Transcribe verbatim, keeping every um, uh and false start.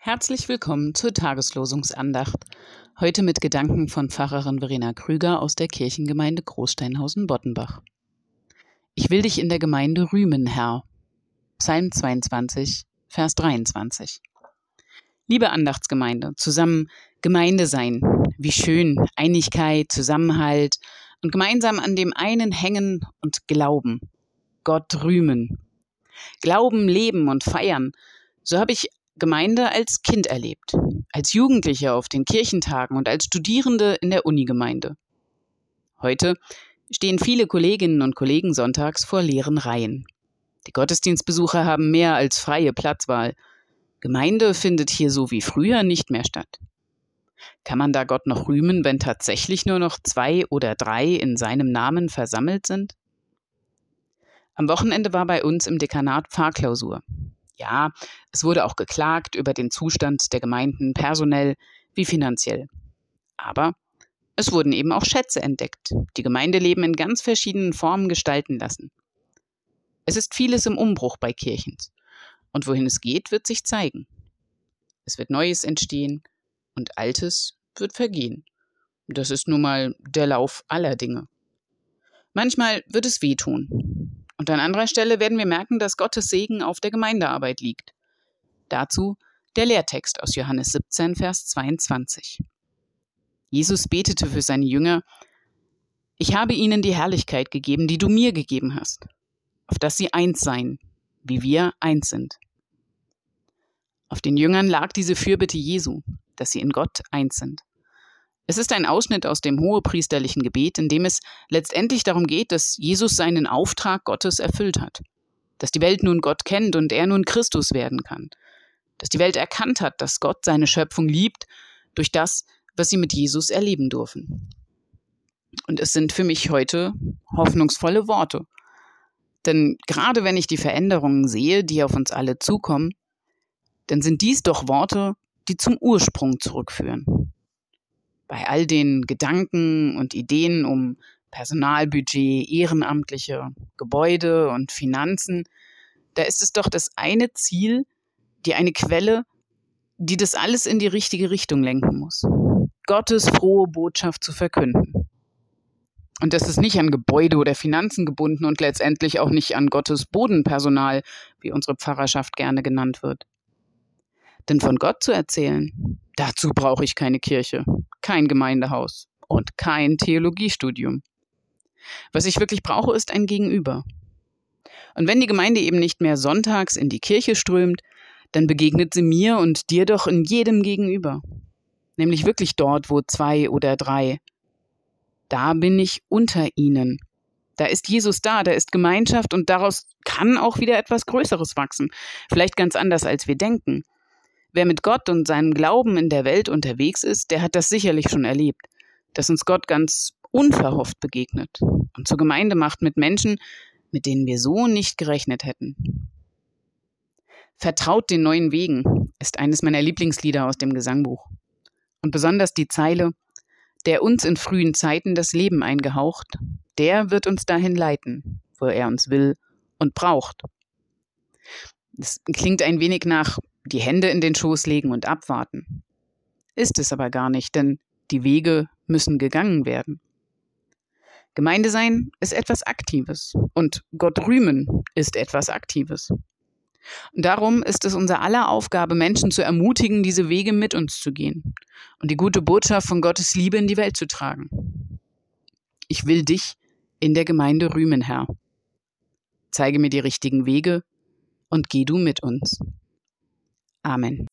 Herzlich willkommen zur Tageslosungsandacht. Heute mit Gedanken von Pfarrerin Verena Krüger aus der Kirchengemeinde Großsteinhausen-Boddenbach. Ich will dich in der Gemeinde rühmen, Herr. Psalm zweiundzwanzig, Vers dreiundzwanzig. Liebe Andachtsgemeinde, zusammen Gemeinde sein. Wie schön, Einigkeit, Zusammenhalt und gemeinsam an dem einen hängen und glauben. Gott rühmen. Glauben, leben und feiern. So habe ich Gemeinde als Kind erlebt, als Jugendliche auf den Kirchentagen und als Studierende in der Unigemeinde. Heute stehen viele Kolleginnen und Kollegen sonntags vor leeren Reihen. Die Gottesdienstbesucher haben mehr als freie Platzwahl. Gemeinde findet hier so wie früher nicht mehr statt. Kann man da Gott noch rühmen, wenn tatsächlich nur noch zwei oder drei in seinem Namen versammelt sind? Am Wochenende war bei uns im Dekanat Pfarrklausur. Ja, es wurde auch geklagt über den Zustand der Gemeinden, personell wie finanziell. Aber es wurden eben auch Schätze entdeckt, die Gemeindeleben in ganz verschiedenen Formen gestalten lassen. Es ist vieles im Umbruch bei Kirchens. Und wohin es geht, wird sich zeigen. Es wird Neues entstehen und Altes wird vergehen. Das ist nun mal der Lauf aller Dinge. Manchmal wird es wehtun. Und an anderer Stelle werden wir merken, dass Gottes Segen auf der Gemeindearbeit liegt. Dazu der Lehrtext aus Johannes siebzehn, Vers zweiundzwanzig. Jesus betete für seine Jünger: Ich habe ihnen die Herrlichkeit gegeben, die du mir gegeben hast, auf dass sie eins seien, wie wir eins sind. Auf den Jüngern lag diese Fürbitte Jesu, dass sie in Gott eins sind. Es ist ein Ausschnitt aus dem hohepriesterlichen Gebet, in dem es letztendlich darum geht, dass Jesus seinen Auftrag Gottes erfüllt hat, dass die Welt nun Gott kennt und er nun Christus werden kann, dass die Welt erkannt hat, dass Gott seine Schöpfung liebt durch das, was sie mit Jesus erleben dürfen. Und es sind für mich heute hoffnungsvolle Worte. Denn gerade wenn ich die Veränderungen sehe, die auf uns alle zukommen, dann sind dies doch Worte, die zum Ursprung zurückführen. Bei all den Gedanken und Ideen um Personalbudget, Ehrenamtliche, Gebäude und Finanzen, da ist es doch das eine Ziel, die eine Quelle, die das alles in die richtige Richtung lenken muss. Gottes frohe Botschaft zu verkünden. Und das ist nicht an Gebäude oder Finanzen gebunden und letztendlich auch nicht an Gottes Bodenpersonal, wie unsere Pfarrerschaft gerne genannt wird. Denn von Gott zu erzählen, dazu brauche ich keine Kirche, kein Gemeindehaus und kein Theologiestudium. Was ich wirklich brauche, ist ein Gegenüber. Und wenn die Gemeinde eben nicht mehr sonntags in die Kirche strömt, dann begegnet sie mir und dir doch in jedem Gegenüber. Nämlich wirklich dort, wo zwei oder drei. Da bin ich unter ihnen. Da ist Jesus da, da ist Gemeinschaft und daraus kann auch wieder etwas Größeres wachsen. Vielleicht ganz anders, als wir denken. Wer mit Gott und seinem Glauben in der Welt unterwegs ist, der hat das sicherlich schon erlebt, dass uns Gott ganz unverhofft begegnet und zur Gemeinde macht mit Menschen, mit denen wir so nicht gerechnet hätten. Vertraut den neuen Wegen ist eines meiner Lieblingslieder aus dem Gesangbuch. Und besonders die Zeile: Der uns in frühen Zeiten das Leben eingehaucht, der wird uns dahin leiten, wo er uns will und braucht. Das klingt ein wenig nach die Hände in den Schoß legen und abwarten. Ist es aber gar nicht, denn die Wege müssen gegangen werden. Gemeinde sein ist etwas Aktives und Gott rühmen ist etwas Aktives. Und darum ist es unser aller Aufgabe, Menschen zu ermutigen, diese Wege mit uns zu gehen und die gute Botschaft von Gottes Liebe in die Welt zu tragen. Ich will dich in der Gemeinde rühmen, Herr. Zeige mir die richtigen Wege und geh du mit uns. Amen.